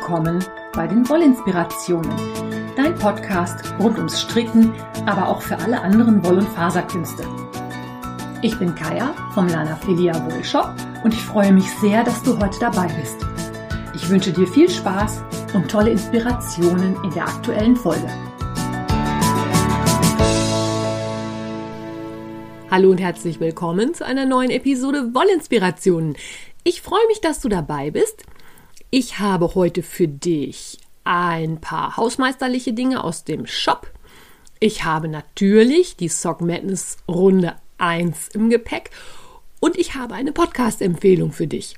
willkommen bei den Wollinspirationen, dein Podcast rund ums Stricken, aber auch für alle anderen Woll- und Faserkünste. Ich bin Kaya vom Lana Filia Wollshop und ich freue mich sehr, dass du heute dabei bist. Ich wünsche dir viel Spaß und tolle Inspirationen in der aktuellen Folge. Hallo und herzlich willkommen zu einer neuen Episode Wollinspirationen. Ich freue mich, dass du dabei bist. Ich habe heute für dich ein paar hausmeisterliche Dinge aus dem Shop. Ich habe natürlich die Sock Madness Runde 1 im Gepäck und ich habe eine Podcast-Empfehlung für dich.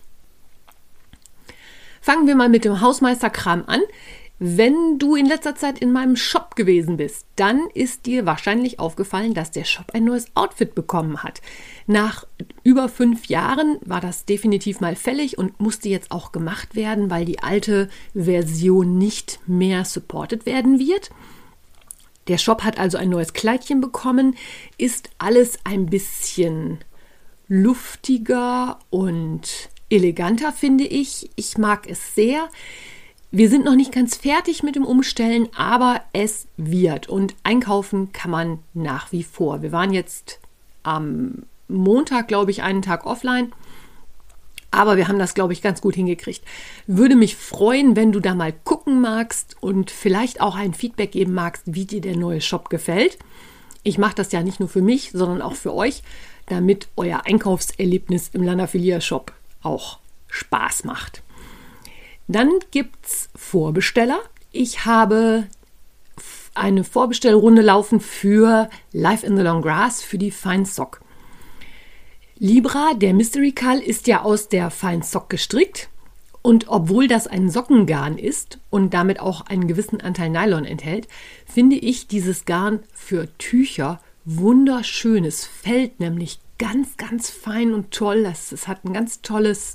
Fangen wir mal mit dem Hausmeisterkram an. Wenn du in letzter Zeit in meinem Shop gewesen bist, dann ist dir wahrscheinlich aufgefallen, dass der Shop ein neues Outfit bekommen hat. Nach über 5 Jahren war das definitiv mal fällig und musste jetzt auch gemacht werden, weil die alte Version nicht mehr supported werden wird. Der Shop hat also ein neues Kleidchen bekommen, ist alles ein bisschen luftiger und eleganter, finde ich. Ich mag es sehr. Wir sind noch nicht ganz fertig mit dem Umstellen, aber es wird. Und einkaufen kann man nach wie vor. Wir waren jetzt am Montag, glaube ich, einen Tag offline. Aber wir haben das, glaube ich, ganz gut hingekriegt. Würde mich freuen, wenn du da mal gucken magst und vielleicht auch ein Feedback geben magst, wie dir der neue Shop gefällt. Ich mache das ja nicht nur für mich, sondern auch für euch, damit euer Einkaufserlebnis im Lana Filia Shop auch Spaß macht. Dann gibt es Vorbesteller. Ich habe eine Vorbestellrunde laufen für Life in the Long Grass für die Fine Sock. Libra, der Mystery Call, ist ja aus der Fine Sock gestrickt. Und obwohl das ein Sockengarn ist und damit auch einen gewissen Anteil Nylon enthält, finde ich dieses Garn für Tücher wunderschön. Es fällt nämlich ganz, ganz fein und toll. Es hat ein ganz tolles,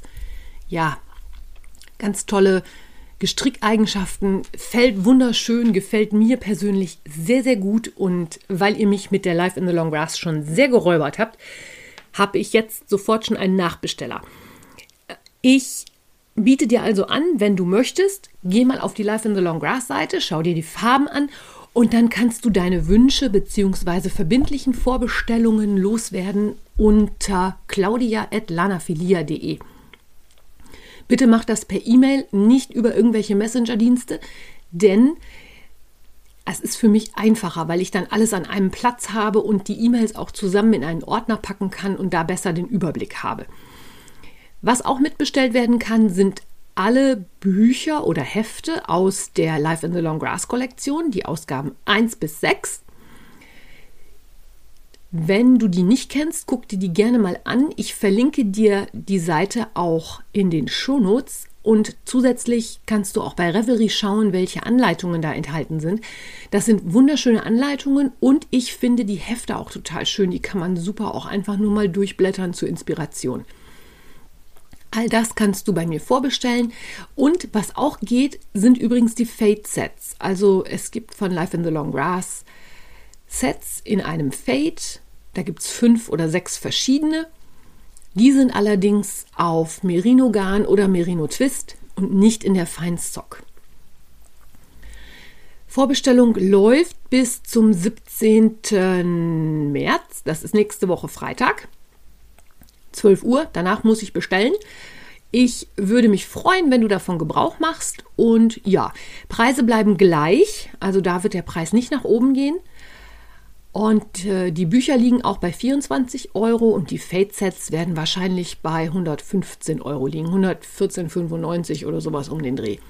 ganz tolle Gestrickeigenschaften, fällt wunderschön, gefällt mir persönlich sehr, sehr gut. Und weil ihr mich mit der Life in the Long Grass schon sehr geräubert habt, habe ich jetzt sofort schon einen Nachbesteller. Ich biete dir also an, wenn du möchtest, geh mal auf die Life in the Long Grass Seite, schau dir die Farben an und dann kannst du deine Wünsche bzw. verbindlichen Vorbestellungen loswerden unter claudia@lanafilia.de. Bitte mach das per E-Mail, nicht über irgendwelche Messenger-Dienste, denn es ist für mich einfacher, weil ich dann alles an einem Platz habe und die E-Mails auch zusammen in einen Ordner packen kann und da besser den Überblick habe. Was auch mitbestellt werden kann, sind alle Bücher oder Hefte aus der Life in the Long Grass Kollektion, die Ausgaben 1 bis 6. Wenn du die nicht kennst, guck dir die gerne mal an. Ich verlinke dir die Seite auch in den Shownotes und zusätzlich kannst du auch bei Revelry schauen, welche Anleitungen da enthalten sind. Das sind wunderschöne Anleitungen und ich finde die Hefte auch total schön. Die kann man super auch einfach nur mal durchblättern zur Inspiration. All das kannst du bei mir vorbestellen und was auch geht, sind übrigens die Fade-Sets. Also es gibt von Life in the Long Grass Sets in einem Fade. Da gibt es 5 oder 6 verschiedene. Die sind allerdings auf Merino-Garn oder Merino-Twist und nicht in der Fine Sock. Vorbestellung läuft bis zum 17. März. Das ist nächste Woche Freitag. 12 Uhr. Danach muss ich bestellen. Ich würde mich freuen, wenn du davon Gebrauch machst. Und ja, Preise bleiben gleich. Also da wird der Preis nicht nach oben gehen. Und die Bücher liegen auch bei 24 € und die Fade-Sets werden wahrscheinlich bei 115 € liegen, 114,95 oder sowas um den Dreh.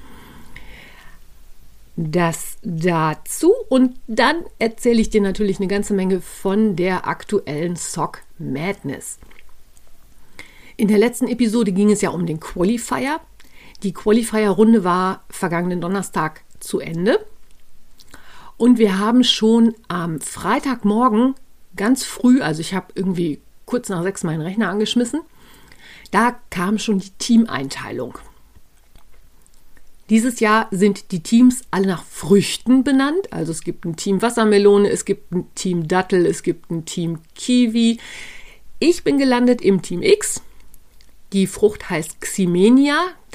Das dazu und dann erzähle ich dir natürlich eine ganze Menge von der aktuellen Sock Madness. In der letzten Episode ging es ja um den Qualifier. Die Qualifier-Runde war vergangenen Donnerstag zu Ende. Und wir haben schon am Freitagmorgen ganz früh, also ich habe irgendwie kurz nach 6 meinen Rechner angeschmissen, da kam schon die Teameinteilung. Dieses Jahr sind die Teams alle nach Früchten benannt. Also es gibt ein Team Wassermelone, es gibt ein Team Dattel, es gibt ein Team Kiwi. Ich bin gelandet im Team X. Die Frucht heißt Ximenia. Das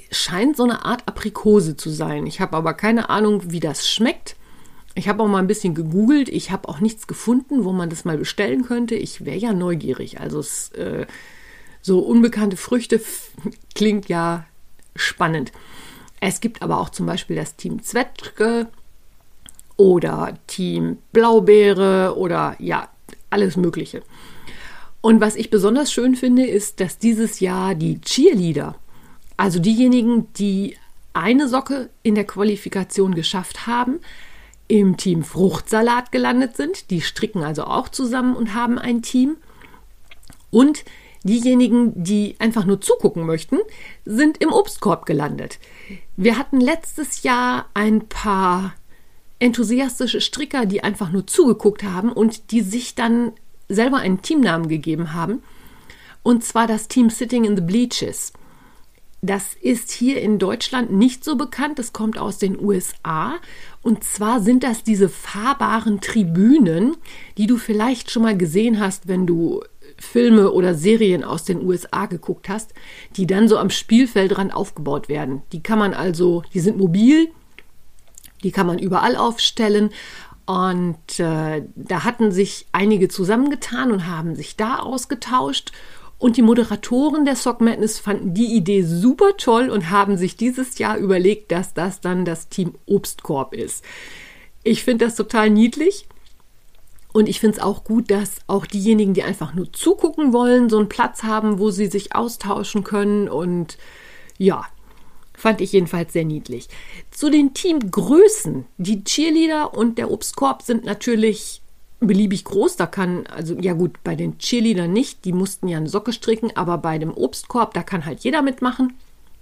scheint so eine Art Aprikose zu sein. Ich habe aber keine Ahnung, wie das schmeckt. Ich habe auch mal ein bisschen gegoogelt. Ich habe auch nichts gefunden, wo man das mal bestellen könnte. Ich wäre ja neugierig. Also so unbekannte Früchte klingt ja spannend. Es gibt aber auch zum Beispiel das Team Zwetschge oder Team Blaubeere oder ja, alles Mögliche. Und was ich besonders schön finde, ist, dass dieses Jahr die Cheerleader, also diejenigen, die eine Socke in der Qualifikation geschafft haben, im Team Fruchtsalat gelandet sind. Die stricken also auch zusammen und haben ein Team. Und diejenigen, die einfach nur zugucken möchten, sind im Obstkorb gelandet. Wir hatten letztes Jahr ein paar enthusiastische Stricker, die einfach nur zugeguckt haben und die sich dann selber einen Teamnamen gegeben haben. Und zwar das Team Sitting in the Bleachers. Das ist hier in Deutschland nicht so bekannt. Das kommt aus den USA. Und zwar sind das diese fahrbaren Tribünen, die du vielleicht schon mal gesehen hast, wenn du Filme oder Serien aus den USA geguckt hast, die dann so am Spielfeldrand aufgebaut werden. Die sind mobil, die kann man überall aufstellen. Und da hatten sich einige zusammengetan und haben sich da ausgetauscht. Und die Moderatoren der Sock Madness fanden die Idee super toll und haben sich dieses Jahr überlegt, dass das dann das Team Obstkorb ist. Ich finde das total niedlich. Und ich finde es auch gut, dass auch diejenigen, die einfach nur zugucken wollen, so einen Platz haben, wo sie sich austauschen können. Und ja, fand ich jedenfalls sehr niedlich. Zu den Teamgrößen. Die Cheerleader und der Obstkorb sind natürlich beliebig groß. Bei den Cheerleadern nicht. Die mussten ja eine Socke stricken. Aber bei dem Obstkorb, da kann halt jeder mitmachen.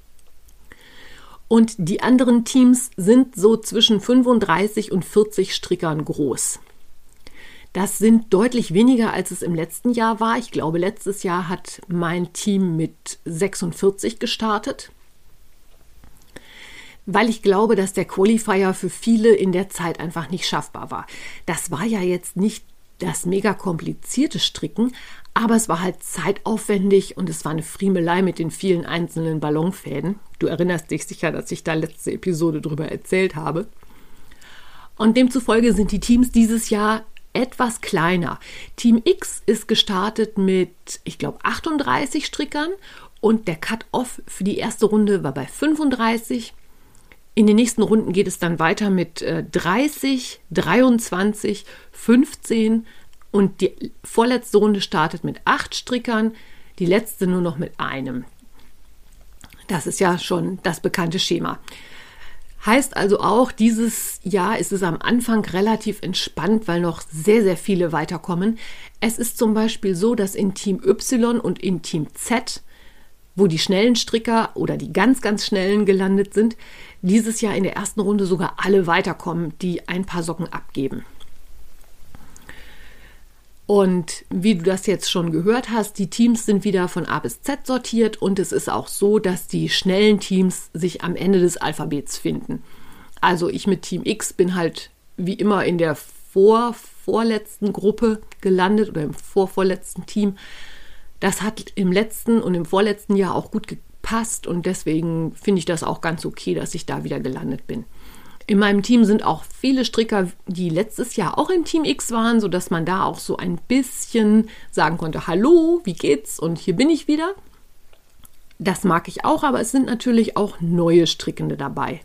Und die anderen Teams sind so zwischen 35 und 40 Strickern groß. Das sind deutlich weniger, als es im letzten Jahr war. Ich glaube, letztes Jahr hat mein Team mit 46 gestartet, weil ich glaube, dass der Qualifier für viele in der Zeit einfach nicht schaffbar war. Das war ja jetzt nicht das mega komplizierte Stricken, aber es war halt zeitaufwendig und es war eine Friemelei mit den vielen einzelnen Ballonfäden. Du erinnerst dich sicher, dass ich da letzte Episode drüber erzählt habe. Und demzufolge sind die Teams dieses Jahr etwas kleiner. Team X ist gestartet mit, ich glaube, 38 Strickern und der Cut-Off für die erste Runde war bei 35. In den nächsten Runden geht es dann weiter mit 30, 23, 15 und die vorletzte Runde startet mit 8 Strickern, die letzte nur noch mit einem. Das ist ja schon das bekannte Schema. Heißt also auch, dieses Jahr ist es am Anfang relativ entspannt, weil noch sehr, sehr viele weiterkommen. Es ist zum Beispiel so, dass in Team Y und in Team Z, wo die schnellen Stricker oder die ganz, ganz schnellen gelandet sind, dieses Jahr in der ersten Runde sogar alle weiterkommen, die ein paar Socken abgeben. Und wie du das jetzt schon gehört hast, die Teams sind wieder von A bis Z sortiert und es ist auch so, dass die schnellen Teams sich am Ende des Alphabets finden. Also ich mit Team X bin halt wie immer in der vorletzten Gruppe gelandet oder im vorvorletzten Team. Das hat im letzten und im vorletzten Jahr auch gut gepasst und deswegen finde ich das auch ganz okay, dass ich da wieder gelandet bin. In meinem Team sind auch viele Stricker, die letztes Jahr auch im Team X waren, sodass man da auch so ein bisschen sagen konnte, hallo, wie geht's? Und hier bin ich wieder. Das mag ich auch, aber es sind natürlich auch neue Strickende dabei.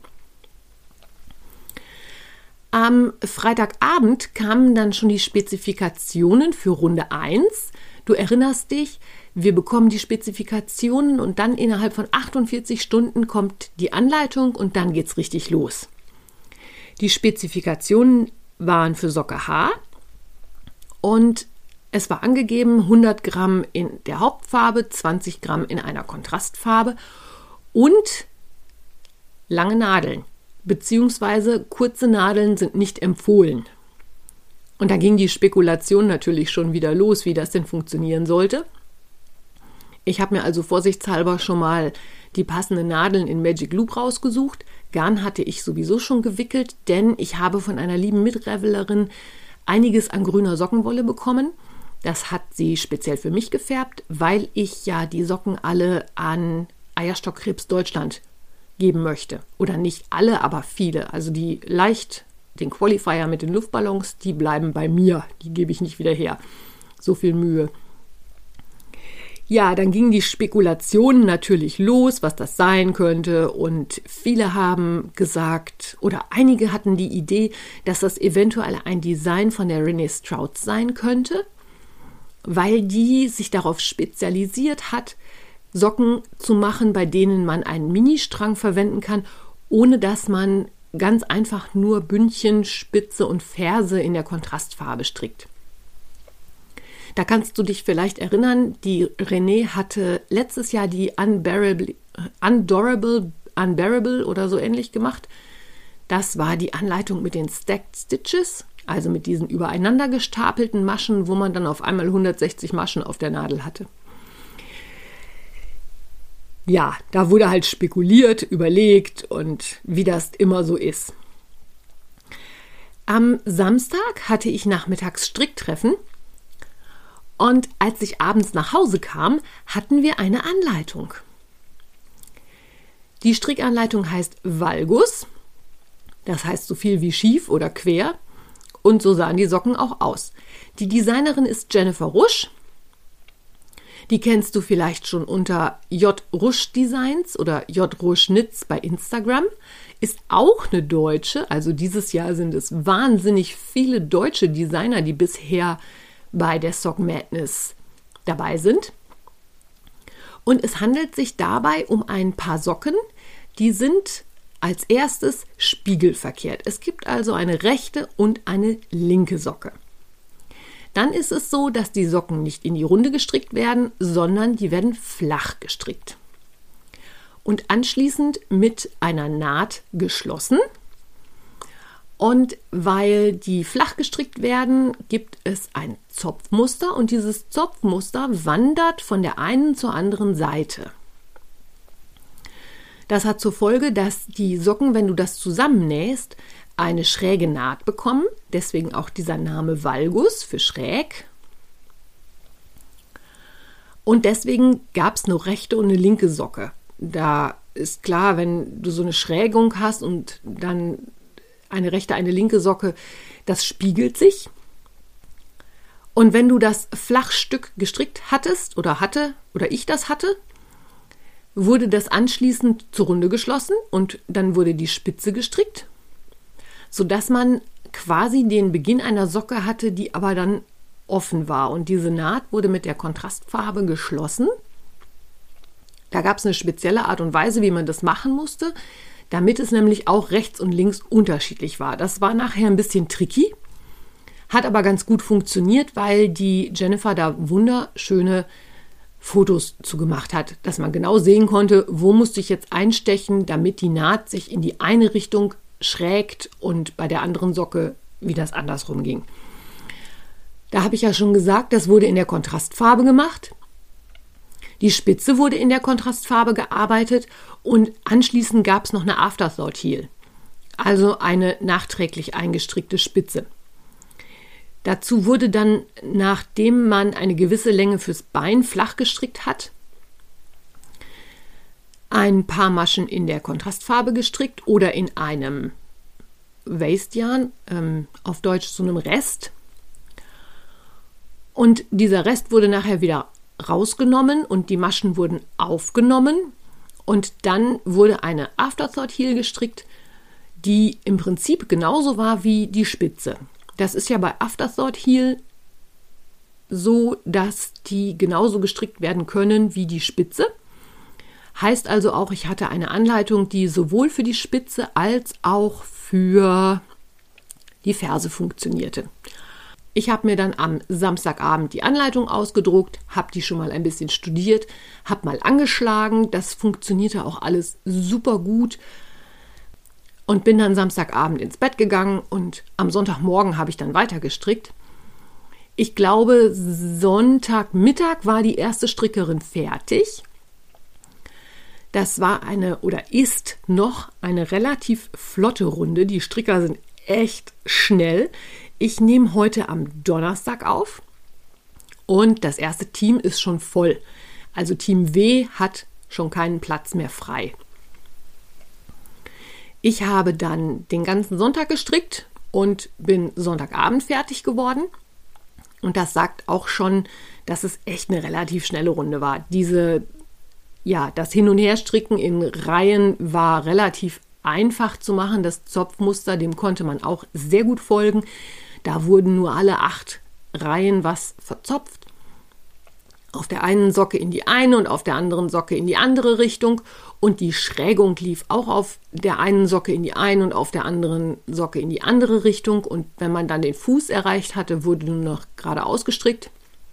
Am Freitagabend kamen dann schon die Spezifikationen für Runde 1. Du erinnerst dich, wir bekommen die Spezifikationen und dann innerhalb von 48 Stunden kommt die Anleitung und dann geht's richtig los. Die Spezifikationen waren für Socke H und es war angegeben 100 Gramm in der Hauptfarbe, 20 Gramm in einer Kontrastfarbe und lange Nadeln, beziehungsweise kurze Nadeln sind nicht empfohlen. Und da ging die Spekulation natürlich schon wieder los, wie das denn funktionieren sollte. Ich habe mir also vorsichtshalber schon mal die passenden Nadeln in Magic Loop rausgesucht. Garn hatte ich sowieso schon gewickelt, denn ich habe von einer lieben Mitrevelerin einiges an grüner Sockenwolle bekommen. Das hat sie speziell für mich gefärbt, weil ich ja die Socken alle an Eierstockkrebs Deutschland geben möchte. Oder nicht alle, aber viele. Also den Qualifier mit den Luftballons, die bleiben bei mir. Die gebe ich nicht wieder her. So viel Mühe. Ja, dann gingen die Spekulationen natürlich los, was das sein könnte. Und viele haben gesagt, oder einige hatten die Idee, dass das eventuell ein Design von der Renée Strauss sein könnte, weil die sich darauf spezialisiert hat, Socken zu machen, bei denen man einen Ministrang verwenden kann, ohne dass man ganz einfach nur Bündchen, Spitze und Ferse in der Kontrastfarbe strickt. Da kannst du dich vielleicht erinnern, die Renée hatte letztes Jahr die Unbearable oder so ähnlich gemacht. Das war die Anleitung mit den Stacked Stitches, also mit diesen übereinander gestapelten Maschen, wo man dann auf einmal 160 Maschen auf der Nadel hatte. Ja, da wurde halt spekuliert, überlegt und wie das immer so ist. Am Samstag hatte ich nachmittags Stricktreffen und als ich abends nach Hause kam, hatten wir eine Anleitung. Die Strickanleitung heißt Valgus, das heißt so viel wie schief oder quer und so sahen die Socken auch aus. Die Designerin ist Jennifer Rusch. Die kennst du vielleicht schon unter J. Rusch Designs oder J. Rusch Knits bei Instagram. Ist auch eine Deutsche, also dieses Jahr sind es wahnsinnig viele deutsche Designer, die bisher bei der Sock Madness dabei sind. Und es handelt sich dabei um ein paar Socken, die sind als erstes spiegelverkehrt. Es gibt also eine rechte und eine linke Socke. Dann ist es so, dass die Socken nicht in die Runde gestrickt werden, sondern die werden flach gestrickt. Und anschließend mit einer Naht geschlossen. Und weil die flach gestrickt werden, gibt es ein Zopfmuster und dieses Zopfmuster wandert von der einen zur anderen Seite. Das hat zur Folge, dass die Socken, wenn du das zusammennähst, eine schräge Naht bekommen, deswegen auch dieser Name Valgus für schräg. Und deswegen gab es eine rechte und eine linke Socke. Da ist klar, wenn du so eine Schrägung hast und dann eine rechte, eine linke Socke, das spiegelt sich. Und wenn du das Flachstück gestrickt hattest oder ich das hatte, wurde das anschließend zur Runde geschlossen und dann wurde die Spitze gestrickt, sodass man quasi den Beginn einer Socke hatte, die aber dann offen war. Und diese Naht wurde mit der Kontrastfarbe geschlossen. Da gab es eine spezielle Art und Weise, wie man das machen musste, damit es nämlich auch rechts und links unterschiedlich war. Das war nachher ein bisschen tricky, hat aber ganz gut funktioniert, weil die Jennifer da wunderschöne Fotos zugemacht hat, dass man genau sehen konnte, wo musste ich jetzt einstechen, damit die Naht sich in die eine Richtung schrägt und bei der anderen Socke, wie das andersrum ging. Da habe ich ja schon gesagt, das wurde in der Kontrastfarbe gemacht. Die Spitze wurde in der Kontrastfarbe gearbeitet und anschließend gab es noch eine Afterthought Heel, also eine nachträglich eingestrickte Spitze. Dazu wurde dann, nachdem man eine gewisse Länge fürs Bein flach gestrickt hat, ein paar Maschen in der Kontrastfarbe gestrickt oder in einem Waste Yarn, auf Deutsch so einem Rest. Und dieser Rest wurde nachher wieder rausgenommen und die Maschen wurden aufgenommen und dann wurde eine Afterthought Heel gestrickt, die im Prinzip genauso war wie die Spitze. Das ist ja bei Afterthought Heel so, dass die genauso gestrickt werden können wie die Spitze. Heißt also auch, ich hatte eine Anleitung, die sowohl für die Spitze als auch für die Ferse funktionierte. Ich habe mir dann am Samstagabend die Anleitung ausgedruckt, habe die schon mal ein bisschen studiert, habe mal angeschlagen. Das funktionierte auch alles super gut. Und bin dann Samstagabend ins Bett gegangen und am Sonntagmorgen habe ich dann weiter gestrickt. Ich glaube, Sonntagmittag war die erste Strickerin fertig. Das war ist noch eine relativ flotte Runde. Die Stricker sind echt schnell. Ich nehme heute am Donnerstag auf und das erste Team ist schon voll. Also Team W hat schon keinen Platz mehr frei. Ich habe dann den ganzen Sonntag gestrickt und bin Sonntagabend fertig geworden. Und das sagt auch schon, dass es echt eine relativ schnelle Runde war. Das Hin- und Herstricken in Reihen war relativ einfach zu machen. Das Zopfmuster, dem konnte man auch sehr gut folgen. Da wurden nur alle 8 Reihen was verzopft. Auf der einen Socke in die eine und auf der anderen Socke in die andere Richtung. Und die Schrägung lief auch auf der einen Socke in die eine und auf der anderen Socke in die andere Richtung. Und wenn man dann den Fuß erreicht hatte, wurde nur noch geradeaus gestrickt.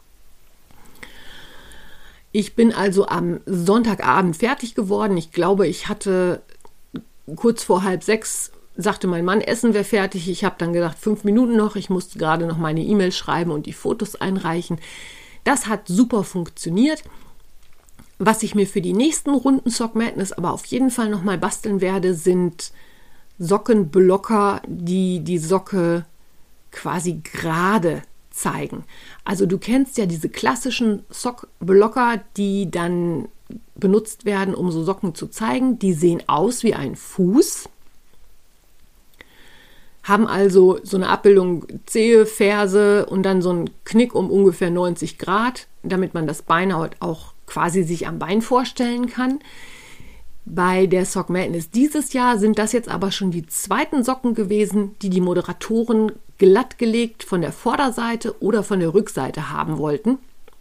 Ich bin also am Sonntagabend fertig geworden. Ich glaube, ich hatte kurz vor 5:30, sagte mein Mann, Essen wäre fertig. Ich habe dann gedacht, 5 Minuten noch. Ich musste gerade noch meine E-Mail schreiben und die Fotos einreichen. Das hat super funktioniert. Was ich mir für die nächsten Runden Sock Madness aber auf jeden Fall nochmal basteln werde, sind Sockenblocker, die die Socke quasi gerade zeigen. Also du kennst ja diese klassischen Sockblocker, die dann benutzt werden, um so Socken zu zeigen. Die sehen aus wie ein Fuß, haben also so eine Abbildung Zehe, Ferse und dann so einen Knick um ungefähr 90 Grad, damit man das Bein auch quasi sich am Bein vorstellen kann. Bei der Sock Madness dieses Jahr sind das jetzt aber schon die zweiten Socken gewesen, die die Moderatoren glattgelegt von der Vorderseite oder von der Rückseite haben wollten.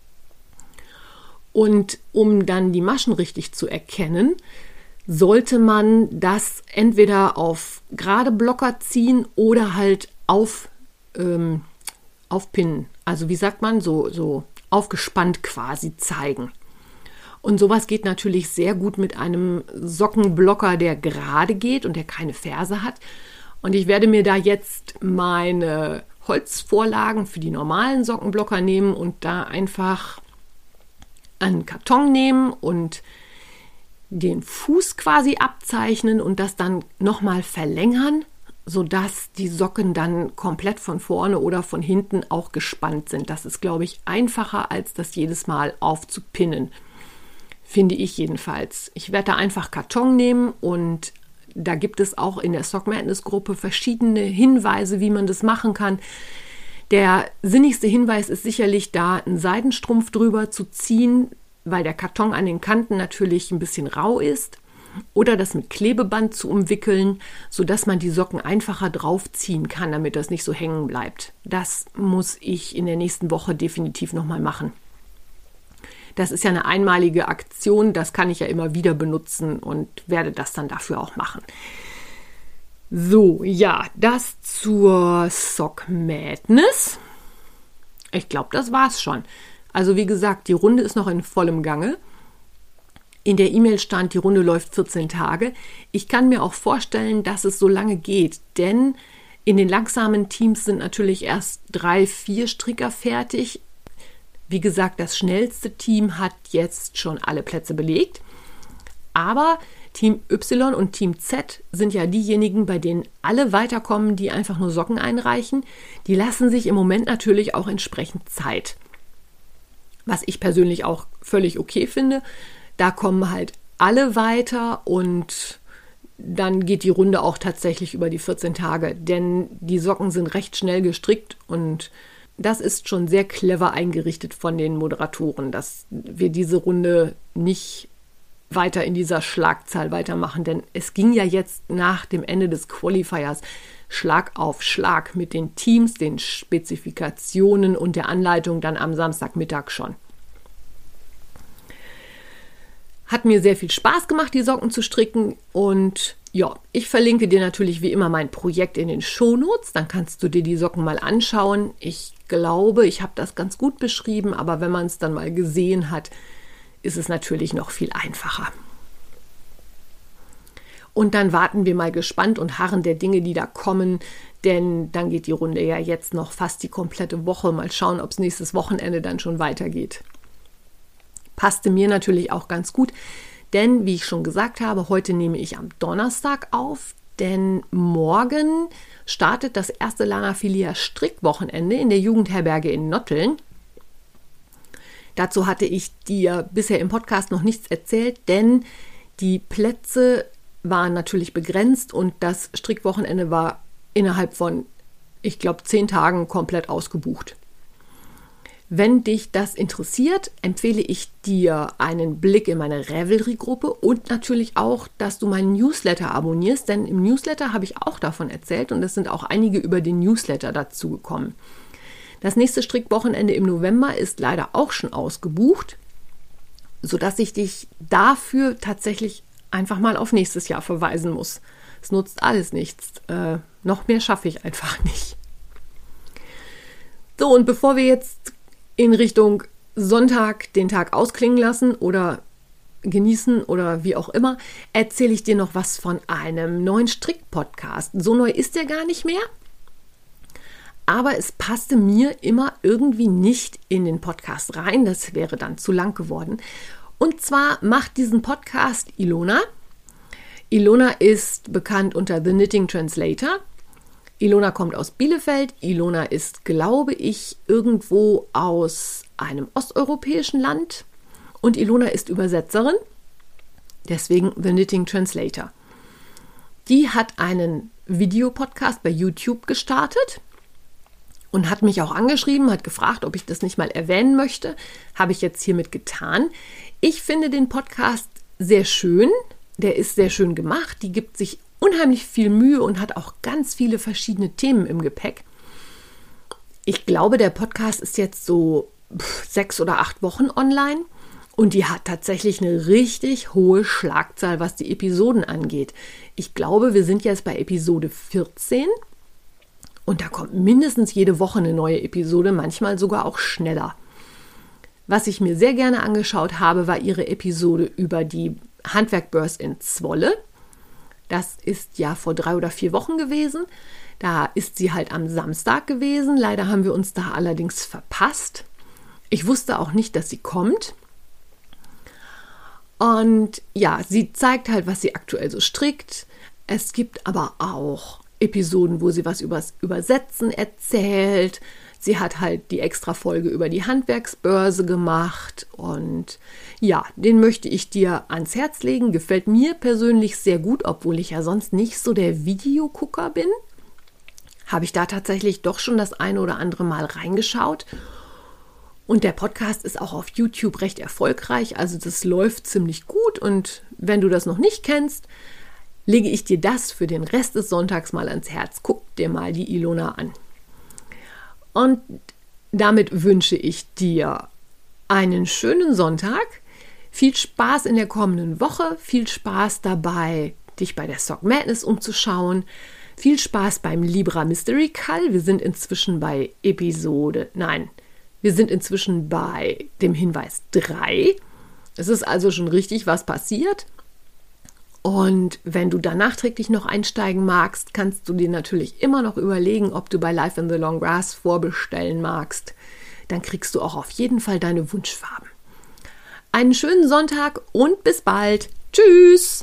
Und um dann die Maschen richtig zu erkennen, sollte man das entweder auf gerade Blocker ziehen oder halt aufpinnen. Also wie sagt man, so aufgespannt quasi zeigen. Und sowas geht natürlich sehr gut mit einem Sockenblocker, der gerade geht und der keine Ferse hat. Und ich werde mir da jetzt meine Holzvorlagen für die normalen Sockenblocker nehmen und da einfach einen Karton nehmen und den Fuß quasi abzeichnen und das dann nochmal verlängern, sodass die Socken dann komplett von vorne oder von hinten auch gespannt sind. Das ist, glaube ich, einfacher, als das jedes Mal aufzupinnen. Finde ich jedenfalls. Ich werde da einfach Karton nehmen und da gibt es auch in der Sock Madness Gruppe verschiedene Hinweise, wie man das machen kann. Der sinnigste Hinweis ist sicherlich, da einen Seidenstrumpf drüber zu ziehen, weil der Karton an den Kanten natürlich ein bisschen rau ist. Oder das mit Klebeband zu umwickeln, sodass man die Socken einfacher draufziehen kann, damit das nicht so hängen bleibt. Das muss ich in der nächsten Woche definitiv nochmal machen. Das ist ja eine einmalige Aktion, das kann ich ja immer wieder benutzen und werde das dann dafür auch machen. So, ja, das zur Sock Madness. Ich glaube, das war's schon. Also wie gesagt, die Runde ist noch in vollem Gange. In der E-Mail stand, die Runde läuft 14 Tage. Ich kann mir auch vorstellen, dass es so lange geht, denn in den langsamen Teams sind natürlich erst 3-4 Stricker fertig. Wie gesagt, das schnellste Team hat jetzt schon alle Plätze belegt. Aber Team Y und Team Z sind ja diejenigen, bei denen alle weiterkommen, die einfach nur Socken einreichen. Die lassen sich im Moment natürlich auch entsprechend Zeit. Was ich persönlich auch völlig okay finde. Da kommen halt alle weiter und dann geht die Runde auch tatsächlich über die 14 Tage. Denn die Socken sind recht schnell gestrickt und das ist schon sehr clever eingerichtet von den Moderatoren, dass wir diese Runde nicht weiter in dieser Schlagzahl weitermachen. Denn es ging ja jetzt nach dem Ende des Qualifiers Schlag auf Schlag mit den Teams, den Spezifikationen und der Anleitung dann am Samstagmittag schon. Hat mir sehr viel Spaß gemacht, die Socken zu stricken und ja, ich verlinke dir natürlich wie immer mein Projekt in den Shownotes, dann kannst du dir die Socken mal anschauen. Ich glaube, ich habe das ganz gut beschrieben, aber wenn man es dann mal gesehen hat, ist es natürlich noch viel einfacher. Und dann warten wir mal gespannt und harren der Dinge, die da kommen, denn dann geht die Runde ja jetzt noch fast die komplette Woche. Mal schauen, ob es nächstes Wochenende dann schon weitergeht. Passte mir natürlich auch ganz gut, denn wie ich schon gesagt habe, heute nehme ich am Donnerstag auf, denn morgen startet das erste Lana Filia Strickwochenende in der Jugendherberge in Notteln. Dazu hatte ich dir bisher im Podcast noch nichts erzählt, denn die Plätze waren natürlich begrenzt und das Strickwochenende war innerhalb von, ich glaube, 10 Tagen komplett ausgebucht. Wenn dich das interessiert, empfehle ich dir einen Blick in meine Ravelry-Gruppe und natürlich auch, dass du meinen Newsletter abonnierst, denn im Newsletter habe ich auch davon erzählt und es sind auch einige über den Newsletter dazu gekommen. Das nächste Strickwochenende im November ist leider auch schon ausgebucht, sodass ich dich dafür tatsächlich einfach mal auf nächstes Jahr verweisen muss. Es nutzt alles nichts. Noch mehr schaffe ich einfach nicht. So, und bevor wir jetzt in Richtung Sonntag den Tag ausklingen lassen oder genießen oder wie auch immer, erzähle ich dir noch was von einem neuen Strick-Podcast. So neu ist der gar nicht mehr, aber es passte mir immer irgendwie nicht in den Podcast rein. Das wäre dann zu lang geworden. Und zwar macht diesen Podcast Ilona. Ilona ist bekannt unter The Knitting Translator. Ilona kommt aus Bielefeld. Ilona ist, glaube ich, irgendwo aus einem osteuropäischen Land. Und Ilona ist Übersetzerin, deswegen The Knitting Translator. Die hat einen Videopodcast bei YouTube gestartet und hat mich auch angeschrieben, hat gefragt, ob ich das nicht mal erwähnen möchte. Habe ich jetzt hiermit getan. Ich finde den Podcast sehr schön. Der ist sehr schön gemacht. Die gibt sich unheimlich viel Mühe und hat auch ganz viele verschiedene Themen im Gepäck. Ich glaube, der Podcast ist jetzt so 6 oder 8 Wochen online und die hat tatsächlich eine richtig hohe Schlagzahl, was die Episoden angeht. Ich glaube, wir sind jetzt bei Episode 14 und da kommt mindestens jede Woche eine neue Episode, manchmal sogar auch schneller. Was ich mir sehr gerne angeschaut habe, war ihre Episode über die Handwerkbörs in Zwolle. Das ist ja vor 3 oder 4 Wochen gewesen. Da ist sie halt am Samstag gewesen. Leider haben wir uns da allerdings verpasst. Ich wusste auch nicht, dass sie kommt. Und ja, sie zeigt halt, was sie aktuell so strickt. Es gibt aber auch Episoden, wo sie was übers Übersetzen erzählt. Sie hat halt die extra Folge über die Handwerksbörse gemacht und ja, den möchte ich dir ans Herz legen. Gefällt mir persönlich sehr gut, obwohl ich ja sonst nicht so der Videogucker bin. Habe ich da tatsächlich doch schon das eine oder andere Mal reingeschaut. Und der Podcast ist auch auf YouTube recht erfolgreich, also das läuft ziemlich gut. Und wenn du das noch nicht kennst, lege ich dir das für den Rest des Sonntags mal ans Herz. Guck dir mal die Ilona an. Und damit wünsche ich dir einen schönen Sonntag, viel Spaß in der kommenden Woche, viel Spaß dabei, dich bei der Sock Madness umzuschauen, viel Spaß beim Libra Mystery Call. Wir sind inzwischen bei dem Hinweis 3. Es ist also schon richtig was passiert. Und wenn du da nachträglich noch einsteigen magst, kannst du dir natürlich immer noch überlegen, ob du bei Life in the Long Grass vorbestellen magst. Dann kriegst du auch auf jeden Fall deine Wunschfarben. Einen schönen Sonntag und bis bald. Tschüss!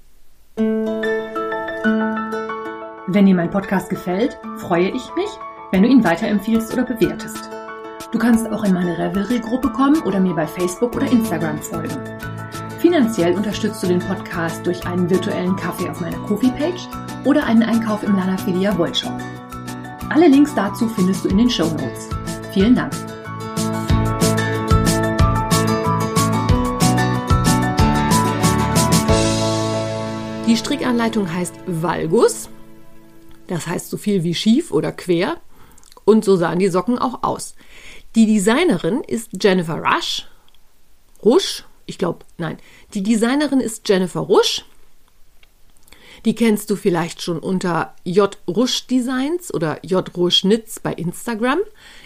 Wenn dir mein Podcast gefällt, freue ich mich, wenn du ihn weiterempfiehlst oder bewertest. Du kannst auch in meine Ravelry-Gruppe kommen oder mir bei Facebook oder Instagram folgen. Finanziell unterstützt du den Podcast durch einen virtuellen Kaffee auf meiner Ko-fi-Page oder einen Einkauf im Lana Filia Wollshop. Alle Links dazu findest du in den Shownotes. Vielen Dank. Die Strickanleitung heißt Valgus. Das heißt so viel wie schief oder quer. Und so sahen die Socken auch aus. Die Designerin ist Jennifer Rush. Die Designerin ist Jennifer Rush. Die kennst du vielleicht schon unter J. Rush Designs oder J. Rush Knits bei Instagram.